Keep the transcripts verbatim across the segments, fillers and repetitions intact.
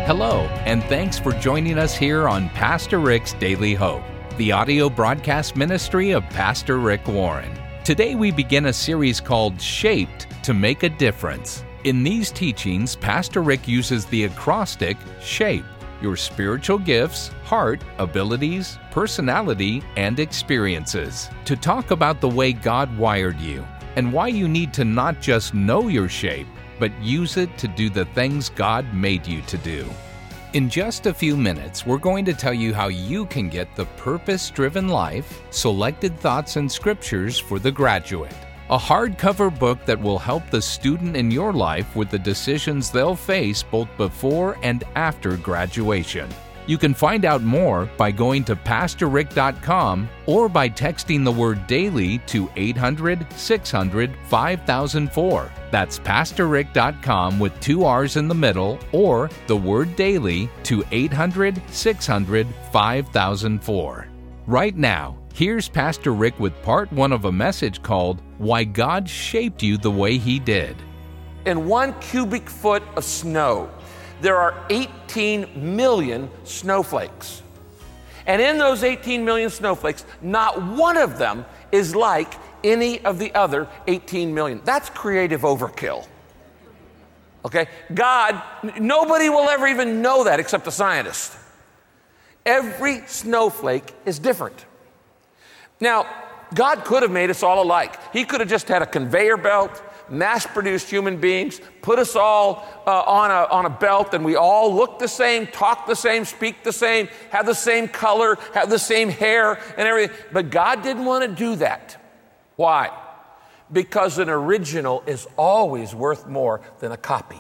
Hello, and thanks for joining us here on Pastor Rick's Daily Hope, the audio broadcast ministry of Pastor Rick Warren. Today we begin a series called Shaped to Make a Difference. In these teachings, Pastor Rick uses the acrostic SHAPE, your spiritual gifts, heart, abilities, personality, and experiences, to talk about the way God wired you and why you need to not just know your shape, but use it to do the things God made you to do. In just a few minutes, we're going to tell you how you can get the Purpose-Driven Life, Selected Thoughts and Scriptures for the Graduate, a hardcover book that will help the student in your life with the decisions they'll face both before and after graduation. You can find out more by going to pastor rick dot com or by texting the word DAILY to eight hundred, six hundred, five thousand four. That's pastor rick dot com with two R's in the middle, or the word DAILY to eight hundred, six hundred, five thousand four. Right now, here's Pastor Rick with part one of a message called Why God Shaped You the Way He Did. In one cubic foot of snow, there are eighteen million snowflakes. And in those eighteen million snowflakes, not one of them is like any of the other eighteen million. That's creative overkill. Okay? God, nobody will ever even know that except a scientist. Every snowflake is different. Now, God could have made us all alike. He could have just had a conveyor belt, mass-produced human beings, put us all uh, on, a, on a belt, and we all look the same, talk the same, speak the same, have the same color, have the same hair and everything. But God didn't want to do that. Why? Because an original is always worth more than a copy.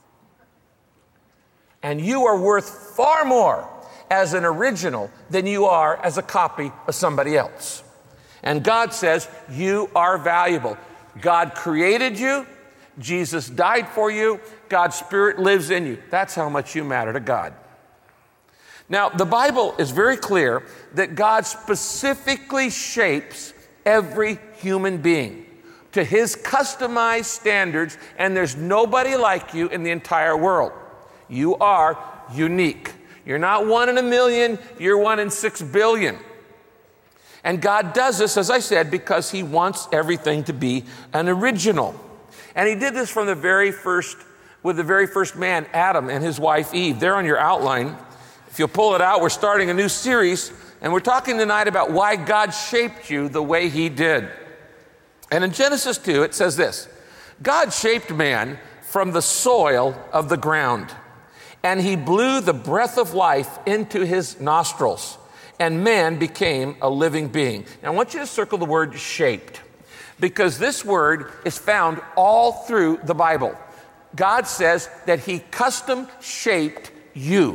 And you are worth far more as an original than you are as a copy of somebody else. And God says, you are valuable. God created you. Jesus died for you. God's Spirit lives in you. That's how much you matter to God. Now, the Bible is very clear that God specifically shapes every human being to His customized standards, and there's nobody like you in the entire world. You are unique. You're not one in a million, you're one in six billion. And God does this, as I said, because He wants everything to be an original. And He did this from the very first, with the very first man, Adam, and his wife, Eve. There on your outline, if you'll pull it out, we're starting a new series, and we're talking tonight about why God shaped you the way He did. And in Genesis two, it says this: God shaped man from the soil of the ground, and He blew the breath of life into his nostrils, and man became a living being. Now, I want you to circle the word shaped, because this word is found all through the Bible. God says that He custom shaped you,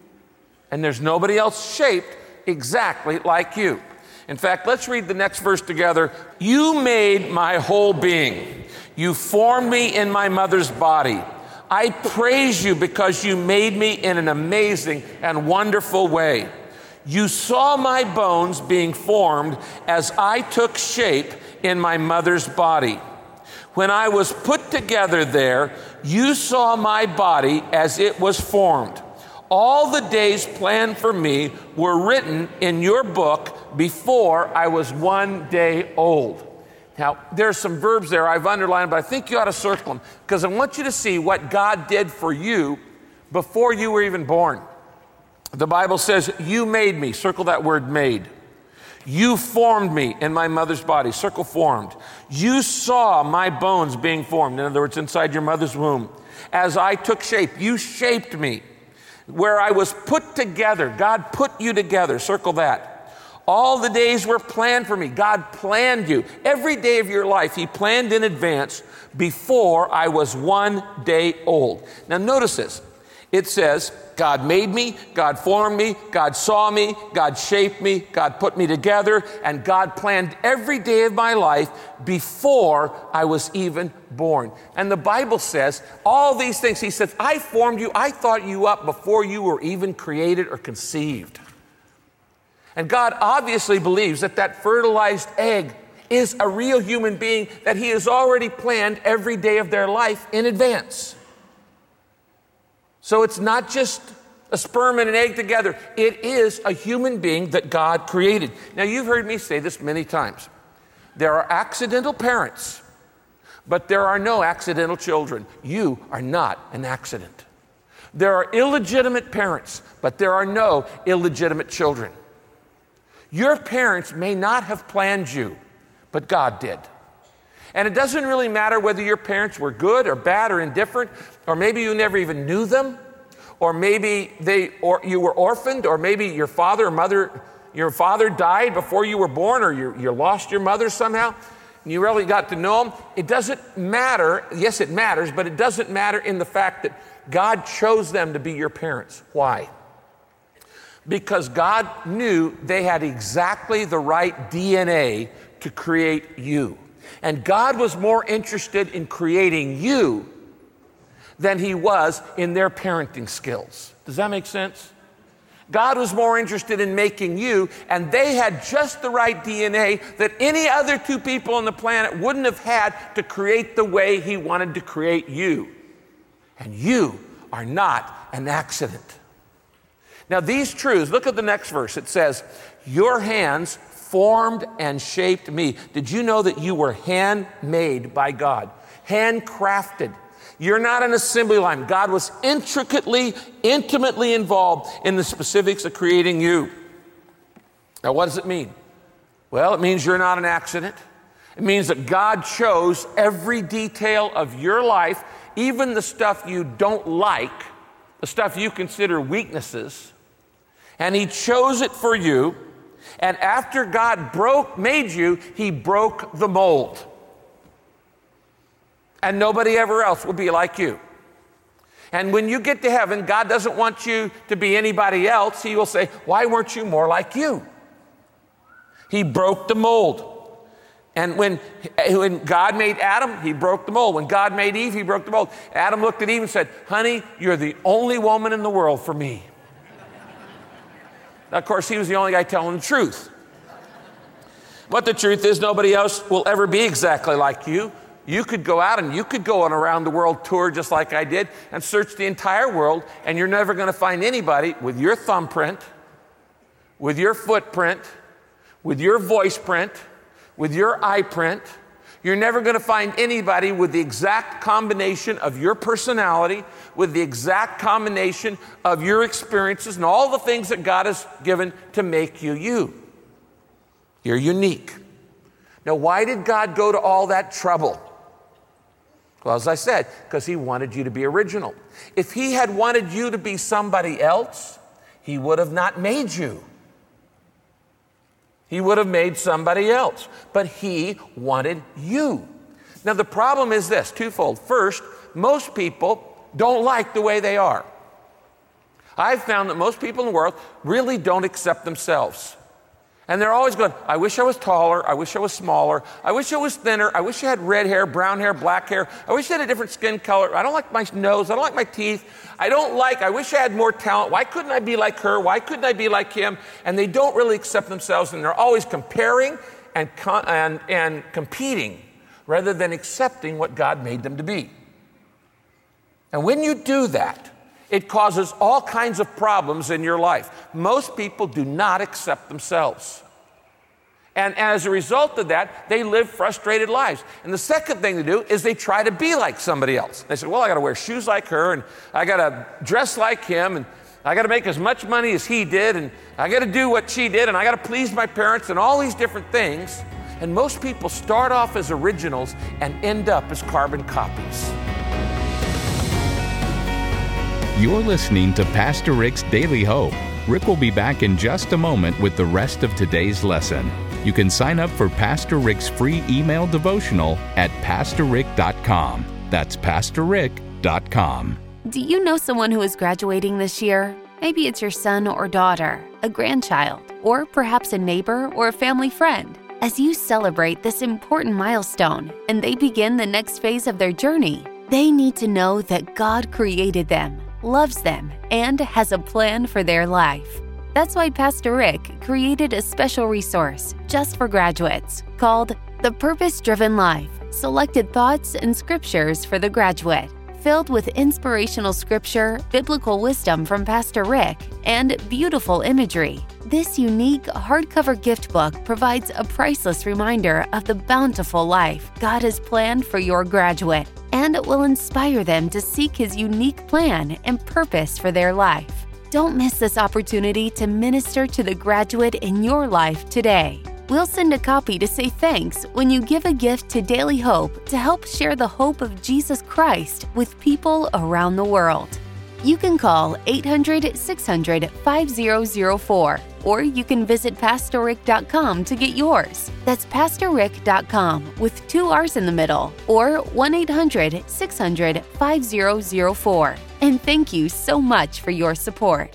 and there's nobody else shaped exactly like you. In fact, let's read the next verse together. You made my whole being. You formed me in my mother's body. I praise you because you made me in an amazing and wonderful way. You saw my bones being formed as I took shape in my mother's body. When I was put together there, you saw my body as it was formed. All the days planned for me were written in your book before I was one day old. Now, there's some verbs there I've underlined, but I think you ought to circle them, because I want you to see what God did for you before you were even born. The Bible says, you made me. Circle that word made. You formed me in my mother's body. Circle formed. You saw my bones being formed. In other words, inside your mother's womb. As I took shape, you shaped me. Where I was put together, God put you together. Circle that. All the days were planned for me. God planned you. Every day of your life, He planned in advance before I was one day old. Now notice this. It says, God made me, God formed me, God saw me, God shaped me, God put me together, and God planned every day of my life before I was even born. And the Bible says all these things. He says, I formed you, I thought you up before you were even created or conceived. And God obviously believes that that fertilized egg is a real human being that He has already planned every day of their life in advance. So it's not just a sperm and an egg together. It is a human being that God created. Now, you've heard me say this many times. There are accidental parents, but there are no accidental children. You are not an accident. There are illegitimate parents, but there are no illegitimate children. Your parents may not have planned you, but God did. And it doesn't really matter whether your parents were good or bad or indifferent, or maybe you never even knew them, or maybe they or you were orphaned, or maybe your father or mother, your father died before you were born, or you, you lost your mother somehow, and you really got to know them. It doesn't matter. Yes, it matters, but it doesn't matter in the fact that God chose them to be your parents. Why? Because God knew they had exactly the right D N A to create you. And God was more interested in creating you than he was in their parenting skills. Does that make sense? God was more interested in making you, and they had just the right D N A that any other two people on the planet wouldn't have had to create the way he wanted to create you. And you are not an accident. Now, these truths, look at the next verse. It says, your hands formed and shaped me. Did you know that you were handmade by God? Handcrafted. You're not an assembly line. God was intricately, intimately involved in the specifics of creating you. Now, what does it mean? Well, it means you're not an accident. It means that God chose every detail of your life, even the stuff you don't like, the stuff you consider weaknesses, and he chose it for you. And after God broke, made you, he broke the mold. And nobody ever else will be like you. And when you get to heaven, God doesn't want you to be anybody else. He will say, why weren't you more like you? He broke the mold. And when, when God made Adam, he broke the mold. When God made Eve, he broke the mold. Adam looked at Eve and said, honey, you're the only woman in the world for me. Now, of course, he was the only guy telling the truth. But the truth is, nobody else will ever be exactly like you. You could go out and you could go on a around the world tour just like I did and search the entire world, and you're never going to find anybody with your thumbprint, with your footprint, with your voice print, with your eye print. You're never going to find anybody with the exact combination of your personality, with the exact combination of your experiences and all the things that God has given to make you you. You're unique. Now, why did God go to all that trouble? Well, as I said, because he wanted you to be original. If he had wanted you to be somebody else, he would have not made you. He would have made somebody else. But he wanted you. Now, the problem is this, twofold. First, most people don't like the way they are. I've found that most people in the world really don't accept themselves. And they're always going, I wish I was taller. I wish I was smaller. I wish I was thinner. I wish I had red hair, brown hair, black hair. I wish I had a different skin color. I don't like my nose. I don't like my teeth. I don't like, I wish I had more talent. Why couldn't I be like her? Why couldn't I be like him? And they don't really accept themselves, and they're always comparing and, and, and competing rather than accepting what God made them to be. And when you do that, it causes all kinds of problems in your life. Most people do not accept themselves. And as a result of that, they live frustrated lives. And the second thing they do is they try to be like somebody else. They say, well, I got to wear shoes like her, and I got to dress like him, and I got to make as much money as he did, and I got to do what she did, and I got to please my parents, and all these different things. And most people start off as originals and end up as carbon copies. You're listening to Pastor Rick's Daily Hope. Rick will be back in just a moment with the rest of today's lesson. You can sign up for Pastor Rick's free email devotional at pastor rick dot com. That's pastor rick dot com. Do you know someone who is graduating this year? Maybe it's your son or daughter, a grandchild, or perhaps a neighbor or a family friend. As you celebrate this important milestone and they begin the next phase of their journey, they need to know that God created them, loves them, and has a plan for their life. That's why Pastor Rick created a special resource just for graduates called The Purpose-Driven Life, Selected Thoughts and Scriptures for the Graduate. filled with inspirational scripture, biblical wisdom from Pastor Rick, and beautiful imagery. This unique hardcover gift book provides a priceless reminder of the bountiful life God has planned for your graduate, and it will inspire them to seek His unique plan and purpose for their life. Don't miss this opportunity to minister to the graduate in your life today. We'll send a copy to say thanks when you give a gift to Daily Hope to help share the hope of Jesus Christ with people around the world. You can call eight hundred, six hundred, five zero zero four, or you can visit pastor rick dot com to get yours. That's pastor rick dot com with two R's in the middle, or one eight hundred, six hundred, five zero zero four. And thank you so much for your support.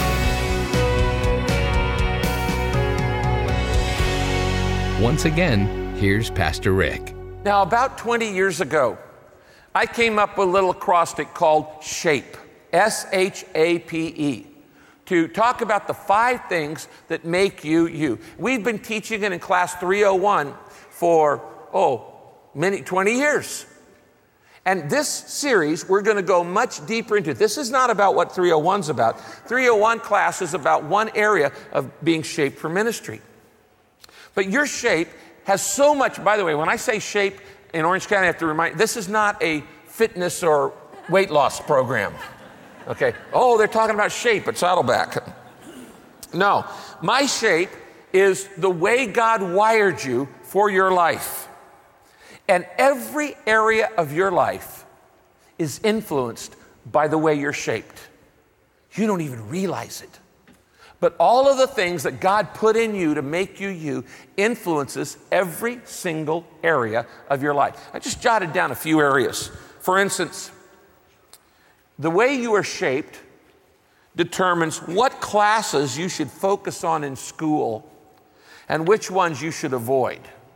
Once again, here's Pastor Rick. Now, about twenty years ago, I came up with a little acrostic called SHAPE, S H A P E, to talk about the five things that make you you. We've been teaching it in class three oh one for, oh, many, twenty years. And this series, we're going to go much deeper into. This is not about what three oh one's about. three oh one class is about one area of being shaped for ministry. But your shape has so much, by the way, when I say shape in Orange County, I have to remind, this is not a fitness or weight loss program. Okay. Oh, they're talking about shape at Saddleback. No, my shape is the way God wired you for your life. And every area of your life is influenced by the way you're shaped. You don't even realize it. But all of the things that God put in you to make you you influences every single area of your life. I just jotted down a few areas. For instance, the way you are shaped determines what classes you should focus on in school and which ones you should avoid.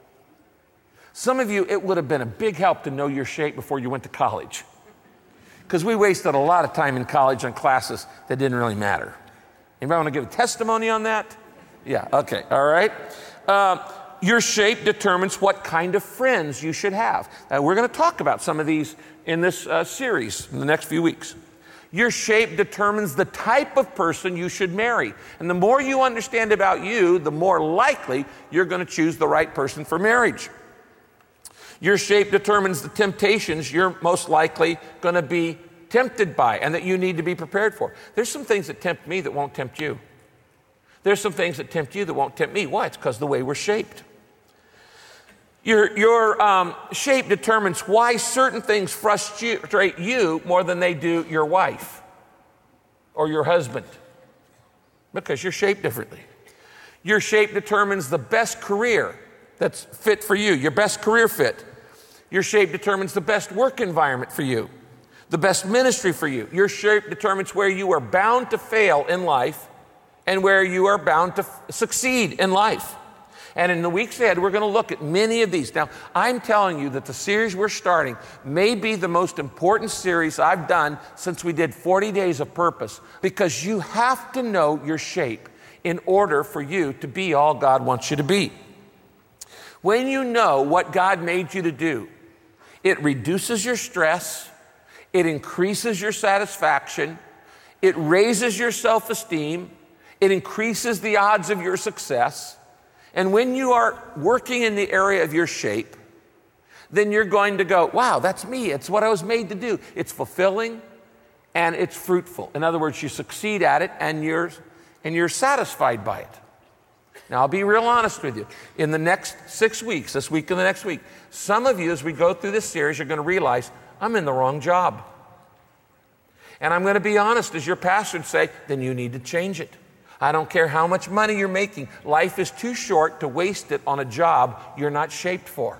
Some of you, it would have been a big help to know your shape before you went to college, because we wasted a lot of time in college on classes that didn't really matter. Anybody want to give a testimony on that? Yeah, okay, all right. Uh, your shape determines what kind of friends you should have. Uh, we're going to talk about some of these in this uh, series in the next few weeks. Your shape determines the type of person you should marry. And the more you understand about you, the more likely you're going to choose the right person for marriage. Your shape determines the temptations you're most likely going to be tempted by and that you need to be prepared for. There's some things that tempt me that won't tempt you. There's some things that tempt you that won't tempt me. Why? It's because of the way we're shaped. Your, your um, shape determines why certain things frustrate you more than they do your wife or your husband, because you're shaped differently. Your shape determines the best career that's fit for you, your best career fit. Your shape determines the best work environment for you, the best ministry for you. Your shape determines where you are bound to fail in life and where you are bound to f- succeed in life. And in the weeks ahead, we're going to look at many of these. Now, I'm telling you that the series we're starting may be the most important series I've done since we did forty days of Purpose, because you have to know your shape in order for you to be all God wants you to be. When you know what God made you to do, it reduces your stress, it increases your satisfaction, it raises your self-esteem, it increases the odds of your success. And when you are working in the area of your shape, then you're going to go, wow, that's me. It's what I was made to do. It's fulfilling and it's fruitful. In other words, you succeed at it and you're, and you're satisfied by it. Now, I'll be real honest with you. In the next six weeks, this week and the next week, some of you, as we go through this series, are going to realize, I'm in the wrong job. And I'm going to be honest, as your pastor would say, then you need to change it. I don't care how much money you're making. Life is too short to waste it on a job you're not shaped for.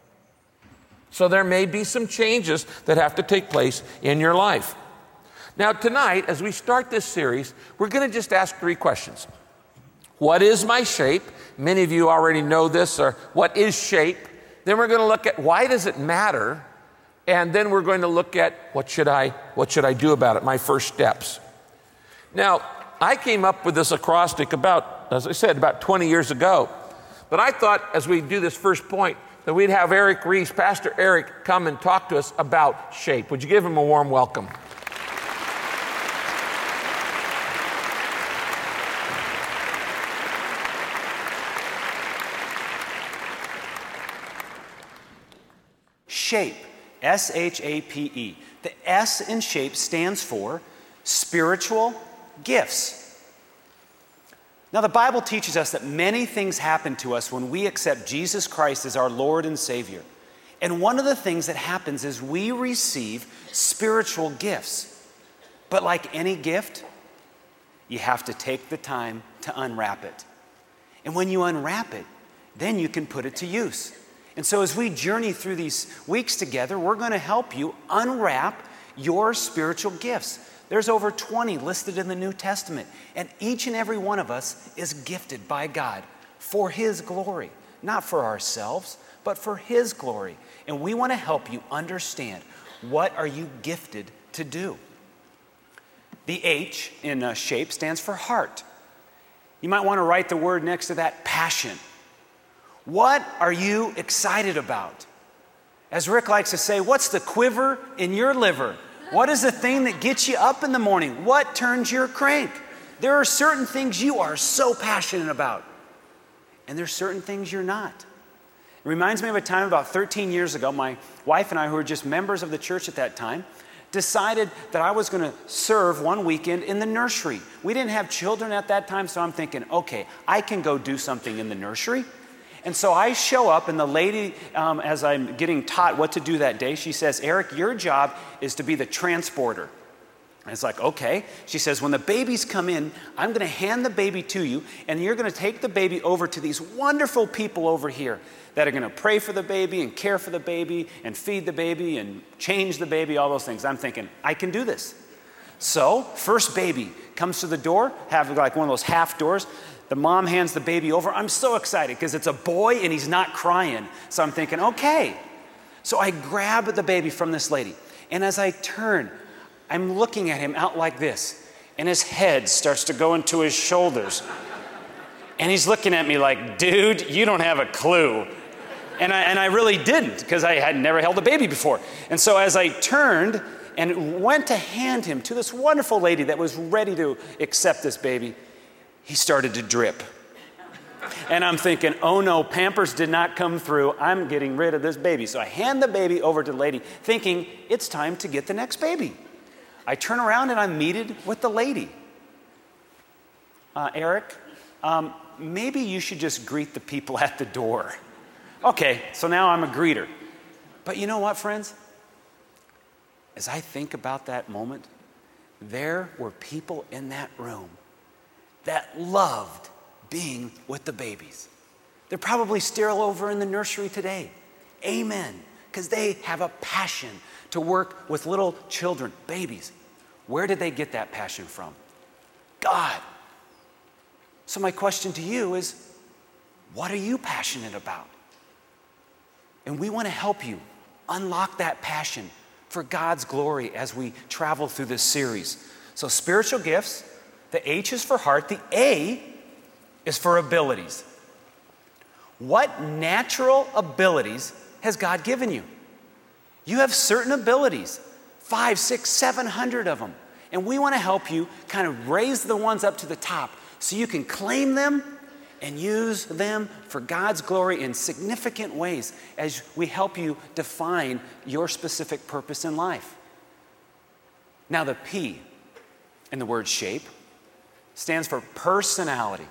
So there may be some changes that have to take place in your life. Now, tonight, as we start this series, we're going to just ask three questions. What is my shape? Many of you already know this, or what is shape? Then we're going to look at why does it matter? And then we're going to look at what should I, what should I do about it, my first steps. Now, I came up with this acrostic about, as I said, about twenty years ago. But I thought, as we do this first point, that we'd have Eric Reese, Pastor Eric, come and talk to us about SHAPE. Would you give him a warm welcome? SHAPE, S H A P E. The S in SHAPE stands for spiritual gifts. Now, the Bible teaches us that many things happen to us when we accept Jesus Christ as our Lord and Savior. And one of the things that happens is we receive spiritual gifts. But like any gift, you have to take the time to unwrap it. And when you unwrap it, then you can put it to use. And so as we journey through these weeks together, we're going to help you unwrap your spiritual gifts. There's over twenty listed in the New Testament, and each and every one of us is gifted by God for His glory, not for ourselves, but for His glory. And we want to help you understand, what are you gifted to do? The H in uh, SHAPE stands for heart. You might want to write the word next to that, passion. What are you excited about? As Rick likes to say, what's the quiver in your liver? What is the thing that gets you up in the morning? What turns your crank? There are certain things you are so passionate about, and there's certain things you're not. It reminds me of a time about thirteen years ago. My wife and I, who were just members of the church at that time, decided that I was going to serve one weekend in the nursery. We didn't have children at that time, so I'm thinking, okay, I can go do something in the nursery. And so I show up, and the lady, um, as I'm getting taught what to do that day, she says, Eric, your job is to be the transporter. And it's like, okay. She says, when the babies come in, I'm going to hand the baby to you, and you're going to take the baby over to these wonderful people over here that are going to pray for the baby and care for the baby and feed the baby and change the baby, all those things. I'm thinking, I can do this. So first baby comes to the door, have like one of those half doors. The mom hands the baby over. I'm so excited because it's a boy and he's not crying. So I'm thinking, okay. So I grab the baby from this lady. And as I turn, I'm looking at him out like this. And his head starts to go into his shoulders. And he's looking at me like, dude, you don't have a clue. And I, and I really didn't, because I had never held a baby before. And so as I turned and went to hand him to this wonderful lady that was ready to accept this baby, he started to drip. And I'm thinking, oh no, Pampers did not come through. I'm getting rid of this baby. So I hand the baby over to the lady, thinking it's time to get the next baby. I turn around and I'm meeted with the lady. Uh, Eric, um, maybe you should just greet the people at the door. Okay, so now I'm a greeter. But you know what, friends? As I think about that moment, there were people in that room that loved being with the babies. They're probably still over in the nursery today. Amen. Because they have a passion to work with little children, babies. Where did they get that passion from? God. So my question to you is, what are you passionate about? And we want to help you unlock that passion for God's glory as we travel through this series. So spiritual gifts, the H is for heart, the A is for abilities. What natural abilities has God given you? You have certain abilities, five, six, seven hundred of them. And we want to help you kind of raise the ones up to the top so you can claim them and use them for God's glory in significant ways as we help you define your specific purpose in life. Now the P in the word SHAPE stands for personality.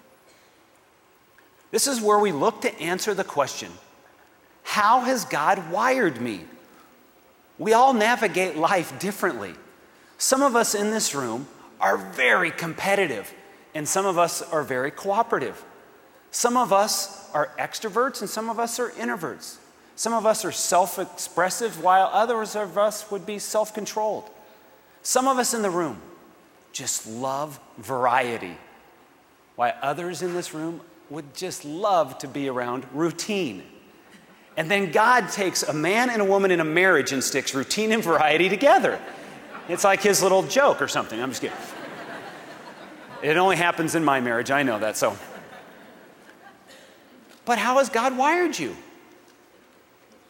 This is where we look to answer the question, how has God wired me? We all navigate life differently. Some of us in this room are very competitive, and some of us are very cooperative. Some of us are extroverts, and some of us are introverts. Some of us are self-expressive, while others of us would be self-controlled. Some of us in the room just love variety, while others in this room would just love to be around routine. And then God takes a man and a woman in a marriage and sticks routine and variety together. It's like his little joke or something. I'm just kidding. It only happens in my marriage. I know that. So, but how has God wired you?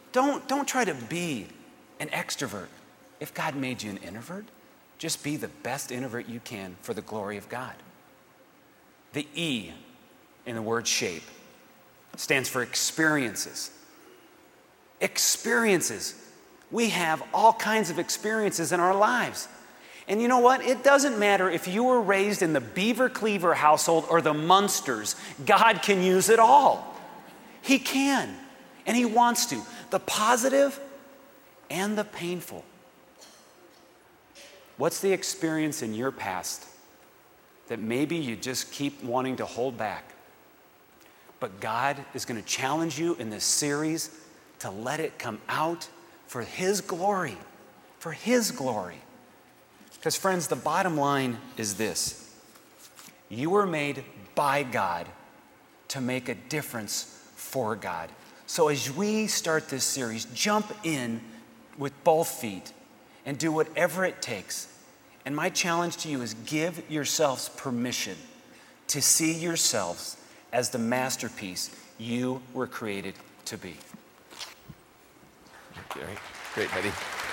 Don't, don't try to be an extrovert. If God made you an introvert, just be the best introvert you can for the glory of God. The E in the word shape stands for experiences. Experiences. We have all kinds of experiences in our lives. And you know what? It doesn't matter if you were raised in the Beaver Cleaver household or the Munsters. God can use it all. He can, and He wants to. The positive and the painful. What's the experience in your past that maybe you just keep wanting to hold back? But God is going to challenge you in this series to let it come out for His glory, for His glory. Because friends, the bottom line is this. You were made by God to make a difference for God. So as we start this series, jump in with both feet and do whatever it takes. And my challenge to you is give yourselves permission to see yourselves as the masterpiece you were created to be. Great, great, buddy.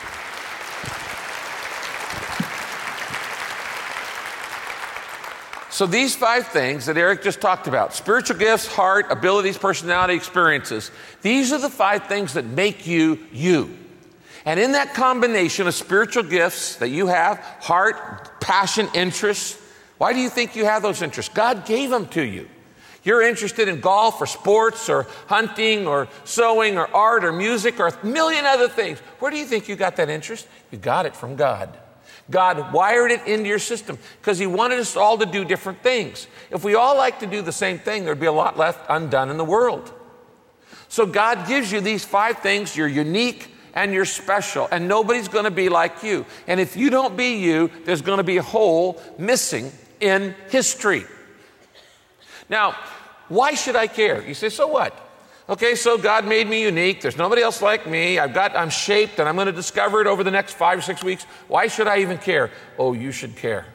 So these five things that Eric just talked about, spiritual gifts, heart, abilities, personality, experiences, these are the five things that make you you. And in that combination of spiritual gifts that you have, heart, passion, interests, why do you think you have those interests? God gave them to you. You're interested in golf or sports or hunting or sewing or art or music or a million other things. Where do you think you got that interest? You got it from God. God wired it into your system because He wanted us all to do different things. If we all like to do the same thing, there'd be a lot left undone in the world. So God gives you these five things. You're unique and you're special, and nobody's going to be like you. And if you don't be you, there's going to be a hole missing in history. Now, why should I care? You say, so what? Okay, so God made me unique. There's nobody else like me. I've got, I'm shaped, and I'm going to discover it over the next five or six weeks. Why should I even care? Oh, you should care.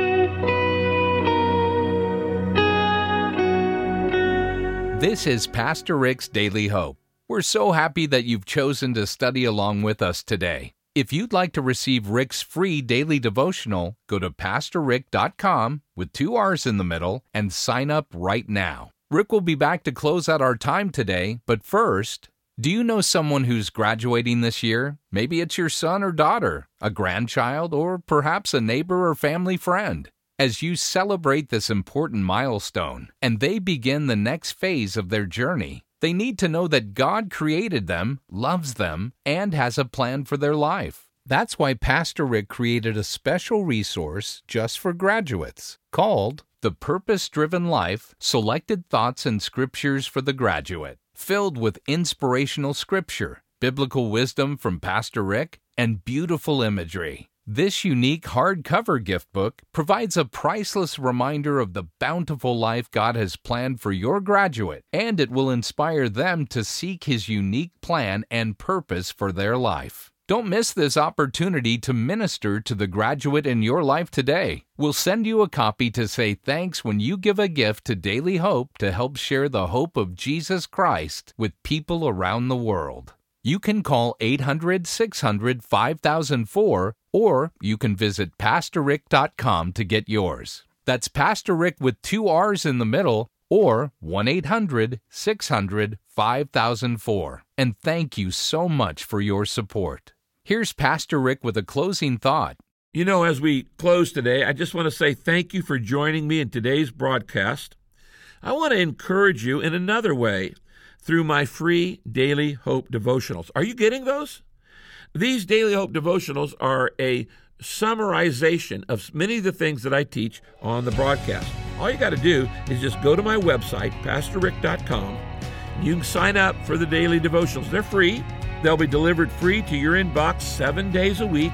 This is Pastor Rick's Daily Hope. We're so happy that you've chosen to study along with us today. If you'd like to receive Rick's free daily devotional, go to pastor rick dot com with two R's in the middle and sign up right now. Rick will be back to close out our time today, but first, do you know someone who's graduating this year? Maybe it's your son or daughter, a grandchild, or perhaps a neighbor or family friend. As you celebrate this important milestone and they begin the next phase of their journey, they need to know that God created them, loves them, and has a plan for their life. That's why Pastor Rick created a special resource just for graduates called The Purpose-Driven Life, Selected Thoughts and Scriptures for the Graduate, filled with inspirational scripture, biblical wisdom from Pastor Rick, and beautiful imagery. This unique hardcover gift book provides a priceless reminder of the bountiful life God has planned for your graduate, and it will inspire them to seek His unique plan and purpose for their life. Don't miss this opportunity to minister to the graduate in your life today. We'll send you a copy to say thanks when you give a gift to Daily Hope to help share the hope of Jesus Christ with people around the world. You can call eight hundred, six hundred, five thousand four, or you can visit pastor rick dot com to get yours. That's Pastor Rick with two R's in the middle, or one eight hundred, six hundred, five thousand four. And thank you so much for your support. Here's Pastor Rick with a closing thought. You know, as we close today, I just want to say thank you for joining me in today's broadcast. I want to encourage you in another way through my free Daily Hope devotionals. Are you getting those? These Daily Hope devotionals are a summarization of many of the things that I teach on the broadcast. All you got to do is just go to my website, pastor rick dot com. You can sign up for the daily devotionals. They're free. They'll be delivered free to your inbox seven days a week.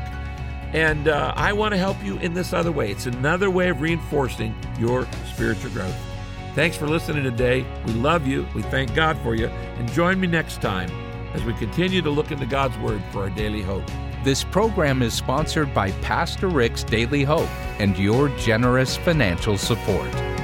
And uh, I want to help you in this other way. It's another way of reinforcing your spiritual growth. Thanks for listening today. We love you. We thank God for you. And join me next time as we continue to look into God's Word for our daily hope. This program is sponsored by Pastor Rick's Daily Hope and your generous financial support.